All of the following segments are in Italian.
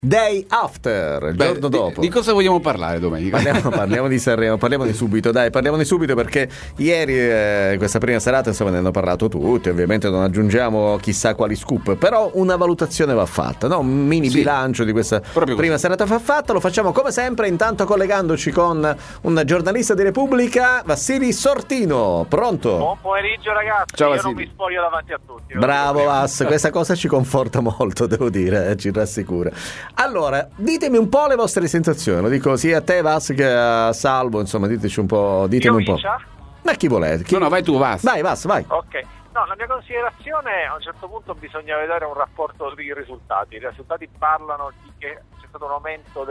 Day After, il giorno dopo. Di cosa vogliamo parlare domenica? Parliamo di Sanremo, parliamone subito, perché ieri questa prima serata, insomma, ne hanno parlato tutti, ovviamente non aggiungiamo chissà quali scoop, però una valutazione va fatta, no? Un mini bilancio di questa prima serata va fatta, lo facciamo come sempre, intanto collegandoci con un giornalista di Repubblica, Vassili Sortino, pronto? Buon pomeriggio ragazzi. Ciao, io non mi spoglio davanti a tutti. Bravo Vass, questa cosa ci conforta molto, devo dire, ci rassicura. Allora, ditemi un po' le vostre sensazioni, lo dico sia a te Vass che a Salvo, insomma, ditemi un po'. Ma chi volete? No, vai tu, Vass. Vai, Vass, vai. Ok. No, la mia considerazione, a un certo punto bisogna vedere un rapporto di risultati. I risultati parlano di che c'è stato un aumento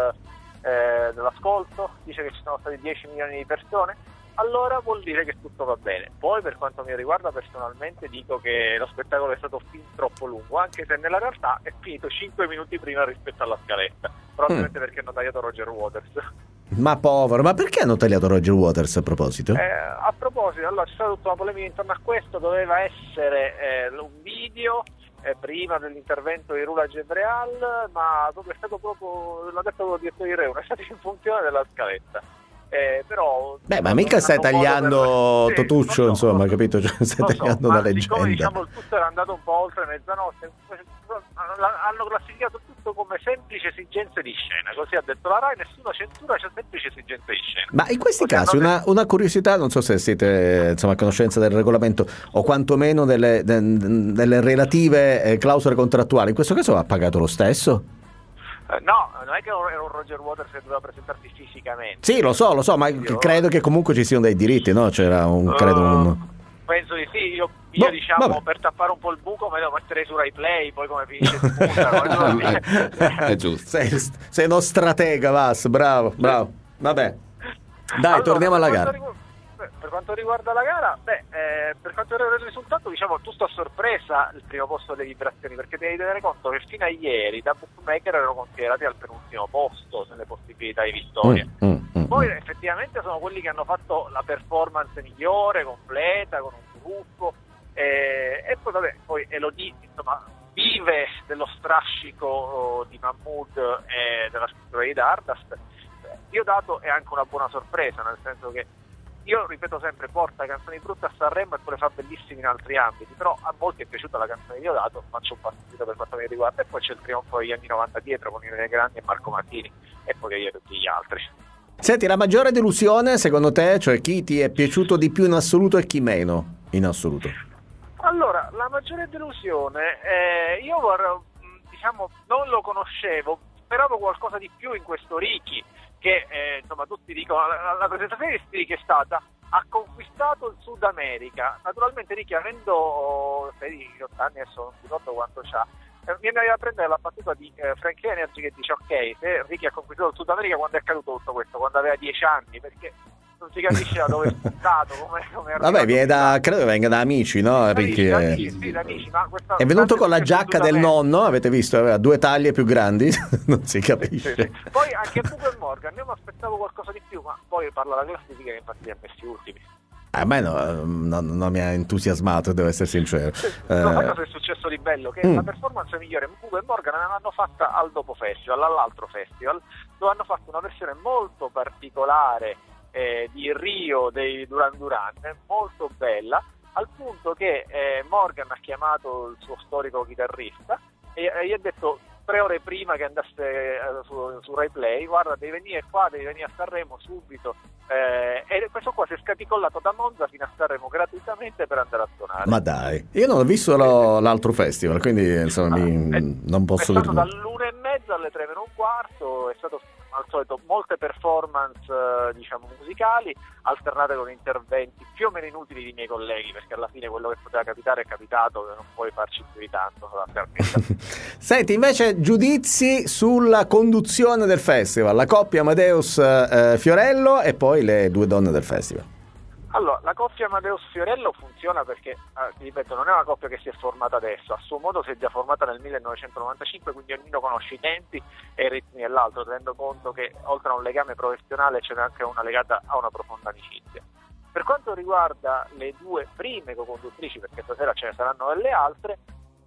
dell'ascolto, dice che ci sono stati 10 milioni di persone. Allora vuol dire che tutto va bene. Poi per quanto mi riguarda personalmente dico che lo spettacolo è stato fin troppo lungo, anche se nella realtà è finito 5 minuti prima rispetto alla scaletta, probabilmente perché hanno tagliato Roger Waters. Ma povero, ma perché hanno tagliato Roger Waters a proposito? A proposito, allora c'è stata tutta una polemica intorno a questo, doveva essere un video prima dell'intervento di Rula Gebreal, ma è stato proprio, l'ha detto il direttore di Reun, è stato in funzione della scaletta. Però ma mica stai tagliando Totuccio, insomma, capito? Cioè, stai tagliando una leggenda. Siccome diciamo il tutto era andato un po' oltre mezzanotte, hanno classificato tutto come semplici esigenze di scena, così ha detto la Rai, nessuna censura, c'è semplici esigenze di scena. Ma in questi casi una curiosità, non so se siete insomma a conoscenza del regolamento o quantomeno delle relative clausole contrattuali, in questo caso ha pagato lo stesso? No, non è che era un Roger Waters che doveva presentarsi fisicamente. Sì, lo so, ma credo che comunque ci siano dei diritti, no? C'era penso di sì, io diciamo vabbè. Per tappare un po' il buco me lo metterei su Rai Play, poi come finisce si punta. È giusto. Sei uno stratega, Vass, bravo. Vabbè. Dai, allora, torniamo alla gara. Per quanto riguarda la gara, per quanto riguarda il risultato, diciamo tutto a sorpresa il primo posto delle vibrazioni, perché devi tenere conto che fino a ieri da bookmaker erano considerati al penultimo posto nelle possibilità di vittoria. Poi effettivamente sono quelli che hanno fatto la performance migliore, completa, con un gruppo, e poi poi Elodie, insomma, vive dello strascico di Mahmood e della scrittura di Dardast. Diodato è anche una buona sorpresa, nel senso che io ripeto sempre, porta canzoni brutte a Sanremo e poi le fa bellissime in altri ambiti, però a molti è piaciuta la canzone di Diodato, faccio un passito per quanto mi riguarda, e poi c'è il trionfo degli anni 90 dietro con Irene Grandi e Marco Martini, e poi io e tutti gli altri. Senti, la maggiore delusione secondo te, cioè chi ti è piaciuto di più in assoluto e chi meno in assoluto? Allora, la maggiore delusione, io diciamo non lo conoscevo, speravo qualcosa di più in questo Ricky, che insomma tutti dicono, la presentazione di Ricky è stata, ha conquistato il Sud America. Naturalmente Ricky, avendo 6-8 anni, adesso non ricordo quanto c'ha, mi aveva a prendere la battuta di Frank Energy che dice ok, se Ricky ha conquistato il Sud America, quando è accaduto tutto questo? Quando aveva 10 anni, perché non si capisce da dove è spuntato, come vabbè, credo venga da Amici, no? Ricky da amici, ma è venuto con la giacca del nonno, avete visto? Aveva 2 taglie più grandi, non si capisce. Sì. Poi anche Bugo e Morgan, io mi aspettavo qualcosa di più, ma poi parla la classifica che infatti li ha messi ultimi. A me non mi ha entusiasmato, devo essere sincero. Sai cosa è successo di bello? Che la performance migliore Bugo e Morgan l'hanno fatta al dopo festival, all'altro festival, dove hanno fatto una versione molto particolare di Rio dei Duran Duran, molto bella, al punto che Morgan ha chiamato il suo storico chitarrista e gli ha detto 3 ore prima che andasse su Rai Play, guarda, devi venire qua, devi venire a Sanremo subito, e questo qua si è scaticollato da Monza fino a Sanremo gratuitamente per andare a suonare. Ma dai, io non ho visto l'altro festival, quindi insomma non posso dire. È stato dall'1:30 alle 3:15, è stato al solito molte performance diciamo musicali alternate con interventi più o meno inutili di miei colleghi, perché alla fine quello che poteva capitare è capitato, non puoi farci più di tanto. Senti, invece giudizi sulla conduzione del festival, la coppia Amadeus Fiorello e poi le 2 donne del festival. Allora, la coppia Amadeus Fiorello funziona perché, ti ripeto, non è una coppia che si è formata adesso, a suo modo si è già formata nel 1995, quindi ognuno conosce i tempi e i ritmi dell'altro, tenendo conto che oltre a un legame professionale c'è anche una legata a una profonda amicizia. Per quanto riguarda le 2 prime co-conduttrici, perché stasera ce ne saranno delle altre,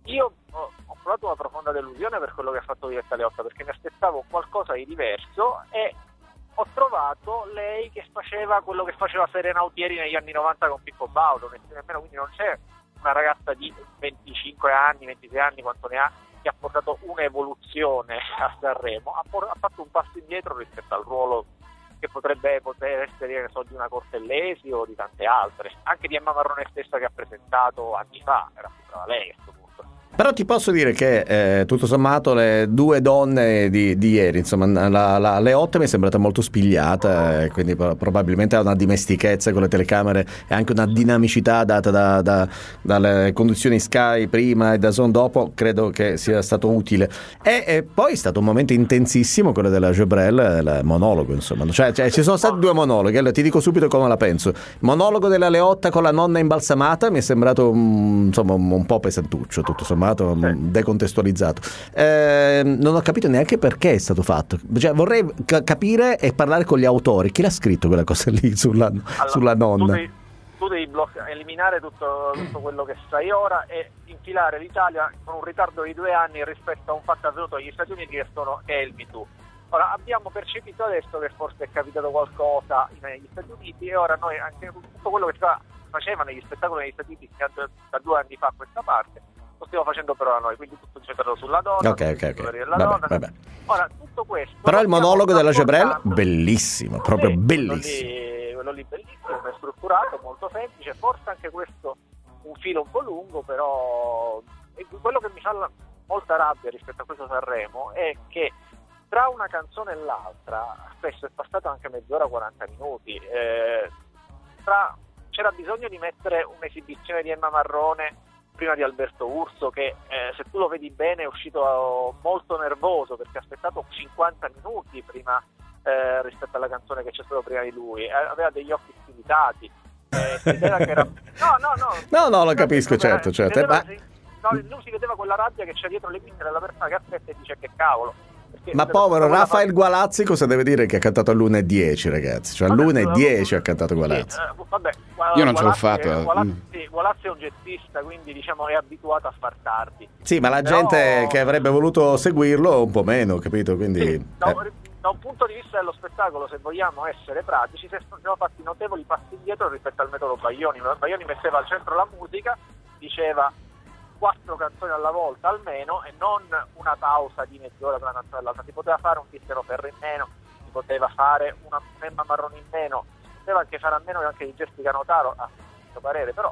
io ho provato una profonda delusione per quello che ha fatto Diletta Leotta, perché mi aspettavo qualcosa di diverso e ho trovato lei che faceva quello che faceva Serena Autieri negli anni 90 con Pippo Baudo, nemmeno, quindi non c'è una ragazza di 25 anni, 26 anni, quanto ne ha, che ha portato un'evoluzione a Sanremo, ha fatto un passo indietro rispetto al ruolo che potrebbe essere di una Cortellesi o di tante altre, anche di Emma Marrone stessa che ha presentato anni fa, era più brava lei a questo punto. Però ti posso dire che tutto sommato le due donne di ieri, insomma, la Leotta mi è sembrata molto spigliata, quindi probabilmente ha una dimestichezza con le telecamere e anche una dinamicità data dalle conduzioni Sky prima e DAZN dopo, credo che sia stato utile. E poi è stato un momento intensissimo quello della Gebrel, il monologo, insomma, cioè ci sono stati due monologhi. Allora ti dico subito come la penso. Il monologo della Leotta con la nonna imbalsamata mi è sembrato insomma un po' pesantuccio, tutto sommato, decontestualizzato. Non ho capito neanche perché è stato fatto, cioè, vorrei capire e parlare con gli autori. Chi l'ha scritto quella cosa lì sulla nonna? Tu devi eliminare tutto quello che sai ora e infilare l'Italia con un ritardo di 2 anni rispetto a un fatto avvenuto negli Stati Uniti che è il Me Too. Ora abbiamo percepito adesso che forse è capitato qualcosa negli Stati Uniti e ora noi anche tutto quello che si faceva negli spettacoli negli Stati Uniti da 2 anni fa a questa parte lo stiamo facendo però a noi, quindi tutto centrato sulla donna, vabbè. Ora tutto questo però il monologo della Gebrel bellissimo, proprio bellissimo, quello lì bellissimo, ben strutturato, molto semplice, forse anche questo un filo un po' lungo, però quello che mi fa molta rabbia rispetto a questo Sanremo è che tra una canzone e l'altra spesso è passato anche mezz'ora, 40 minuti, c'era bisogno di mettere un'esibizione di Emma Marrone prima di Alberto Urso che se tu lo vedi bene è uscito molto nervoso perché ha aspettato 50 minuti prima rispetto alla canzone che c'è stato prima di lui, aveva degli occhi stilitati, si vedeva che era no lo capisco, certo lui si vedeva quella rabbia che c'è dietro le quinte della persona che aspetta e dice che cavolo. Ma povero Rafael Gualazzi, cosa deve dire che ha cantato all'1:10, ragazzi? Cioè all'1:10 ha cantato Gualazzi. Io non ce l'ho fatto. Gualazzi è un jazzista, quindi diciamo è abituato a far tardi. Sì, ma la gente che avrebbe voluto seguirlo un po' meno, capito? Quindi sì, da un punto di vista dello spettacolo, se vogliamo essere pratici, si sono fatti notevoli passi indietro rispetto al metodo Baglioni. Baglioni metteva al centro la musica, diceva 4 canzoni alla volta almeno e non una pausa di mezz'ora tra una canzone all'altra. Si poteva fare un Tiziano Ferro in meno, si poteva fare una Emma Marrone in meno, si poteva anche fare a meno anche di Jessica Notaro, a mio parere, però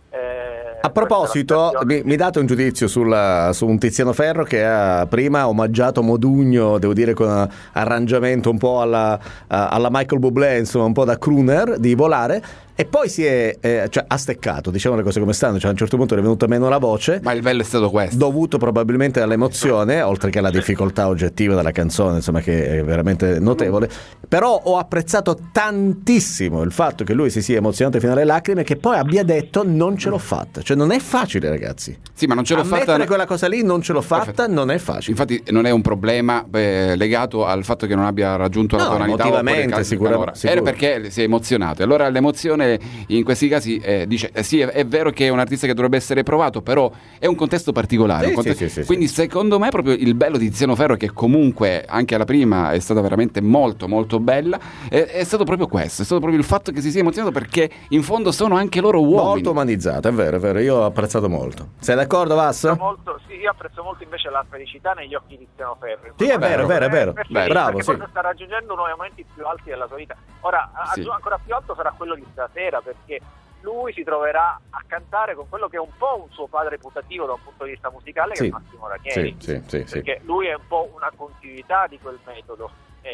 a proposito, mi date un giudizio su un Tiziano Ferro che ha prima omaggiato Modugno, devo dire con un arrangiamento un po' alla Michael Bublé, insomma un po' da crooner, di Volare, e poi si è ha steccato, diciamo le cose come stanno, cioè a un certo punto è venuta meno la voce, ma il bello è stato questo, dovuto probabilmente all'emozione oltre che alla difficoltà oggettiva della canzone, insomma, che è veramente notevole. Però ho apprezzato tantissimo il fatto che lui si sia emozionato fino alle lacrime, che poi abbia detto non ce l'ho fatta, cioè non è facile, ragazzi. Sì, ma non ce l'ho fatta. Ammettere quella cosa lì, non ce l'ho fatta, perfetto. Non è facile. Infatti non è un problema legato al fatto che non abbia raggiunto la tonalità, emotivamente sicuramente. Era perché si è emozionato. Allora l'emozione in questi casi dice sì, è vero che è un artista che dovrebbe essere provato, però è un contesto particolare, quindi secondo me proprio il bello di Tiziano Ferro, che comunque anche alla prima è stata veramente molto molto bella, è stato proprio questo, è stato proprio il fatto che si sia emozionato, perché in fondo sono anche loro uomini. Molto umanizzato, è vero, io ho apprezzato molto. Sei d'accordo, Vass? Sì, io apprezzo molto invece la felicità negli occhi di Tiziano Ferro. Sì, è vero. Bravo, sì. Sta raggiungendo nuovi momenti più alti della sua vita. Ora, ancora più alto sarà quello di stasera, perché lui si troverà a cantare con quello che è un po' un suo padre putativo da un punto di vista musicale, che è Massimo Ranieri. Sì. Perché lui è un po' una continuità di quel metodo.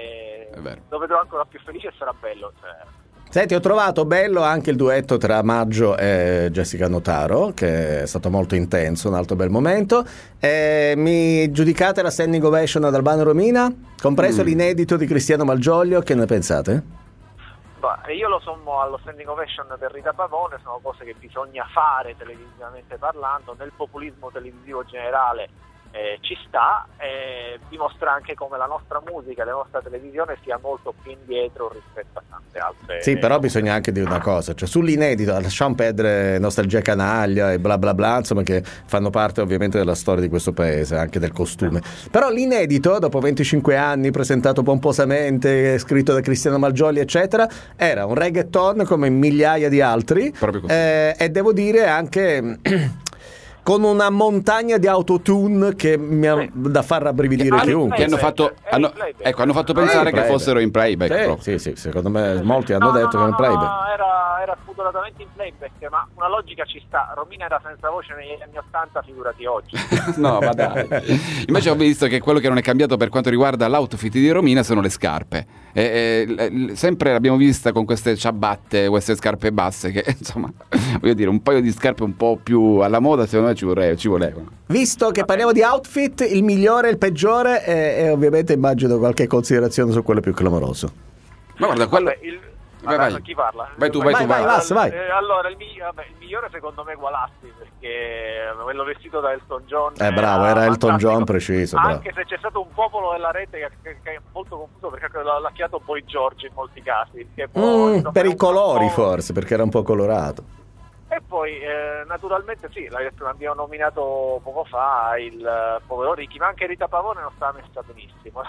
Lo vedrò ancora più felice e sarà bello. Senti, ho trovato bello anche il duetto tra Maggio e Jessica Notaro, che è stato molto intenso, un altro bel momento. Mi giudicate la standing ovation ad Albano Romina, compreso l'inedito di Cristiano Malgioglio, che ne pensate? Io lo sommo allo standing ovation per Rita Pavone, sono cose che bisogna fare televisivamente parlando. Nel populismo televisivo generale ci sta, dimostra anche come la nostra musica, la nostra televisione sia molto più indietro rispetto a tante altre. Sì, però bisogna anche dire una cosa, cioè sull'inedito lasciamo perdere Nostalgia Canaglia e bla bla bla, insomma, che fanno parte ovviamente della storia di questo paese, anche del costume. Però l'inedito, dopo 25 anni, presentato pomposamente, scritto da Cristiano Malgioglio eccetera, era un reggaeton come migliaia di altri, e devo dire anche con una montagna di autotune che mi ha da far rabbrividire chiunque. Che hanno fatto pensare che fossero in playback. Sì, secondo me molti hanno detto che erano in playback. Era spudoratamente in playback, ma una logica ci sta. Romina era senza voce negli anni 80, figurati oggi. No, ma dai. Invece ho visto che quello che non è cambiato per quanto riguarda l'outfit di Romina sono le scarpe. Sempre l'abbiamo vista con queste ciabatte, queste scarpe basse che insomma, voglio dire, un paio di scarpe un po' più alla moda secondo me ci volevano. Visto che parliamo di outfit, il migliore e il peggiore, e ovviamente immagino qualche considerazione su quello più clamoroso. Ma guarda, quello... Vai. Chi parla? Vai tu. Vai. Allora, il migliore secondo me è Gualassi, perché quello vestito da Elton John. Bravo, era Elton John preciso. Anche bravo. se c'è stato un popolo della rete che è molto confuso, perché l'ha chiamato Boy George in molti casi. Per i colori forse, perché era un po' colorato. E poi naturalmente sì, l'abbiamo nominato poco fa il povero Ricky, ma anche Rita Pavone non stava messa benissimo.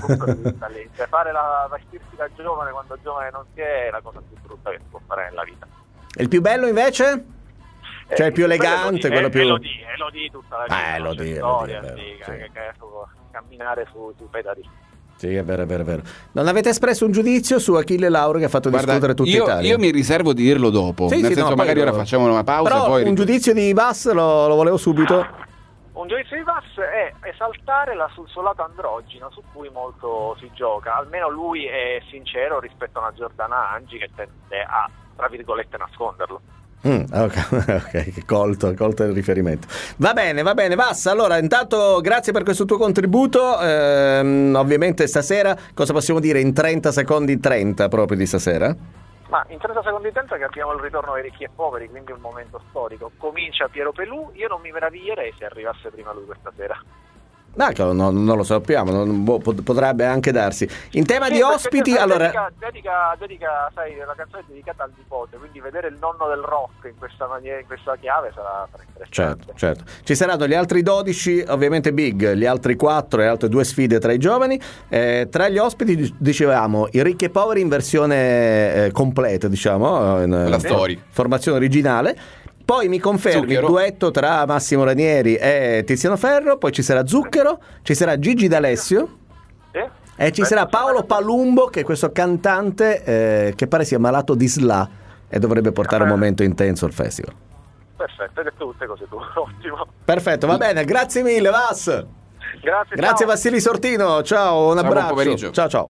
Cioè, vestirsi da giovane quando giovane non si è la cosa più brutta che si può fare nella vita. E il più bello invece? Cioè il più elegante, quello più... Elodie tutta la vita. Elodie, storia, sì. camminare sui pedali. Sì, è vero. Non avete espresso un giudizio su Achille Lauro che ha fatto discutere tutta Italia? Io mi riservo di dirlo dopo. Nel senso, magari ora facciamo una pausa. Però poi un giudizio di Bass lo volevo subito. Un giudizio di Bass è esaltare sul suo lato androgino, su cui molto si gioca. Almeno lui è sincero rispetto a una Giordana Angi che tende a, tra virgolette, nasconderlo. Ok, colto il riferimento. Va bene, Vass, allora intanto grazie per questo tuo contributo. Ovviamente stasera cosa possiamo dire in 30 secondi 30 proprio di stasera? Ma in 30 secondi 30 che abbiamo il ritorno ai ricchi e poveri, quindi un momento storico. Comincia Piero Pelù, io non mi meraviglierei se arrivasse prima lui questa sera. Non lo sappiamo, potrebbe anche darsi. In tema di ospiti, allora dedica, sai, la canzone è dedicata al nipote, quindi vedere il nonno del rock in questa maniera, in questa chiave sarà interessante. Certo. Ci saranno gli altri 12, ovviamente big, gli altri 4 e altre 2 sfide tra i giovani. Tra gli ospiti dicevamo i ricchi e poveri in versione completa, diciamo, la storia, formazione originale. Poi mi confermi il duetto tra Massimo Ranieri e Tiziano Ferro, poi ci sarà Zucchero, ci sarà Gigi D'Alessio e ci sarà Paolo Palumbo, che è questo cantante che pare sia malato di SLA e dovrebbe portare un momento intenso al festival. Perfetto, hai detto tutte cose tu, ottimo. Perfetto, va bene, grazie mille Vass. Grazie Vassili Sortino, ciao, un abbraccio. Buon pomeriggio. Ciao.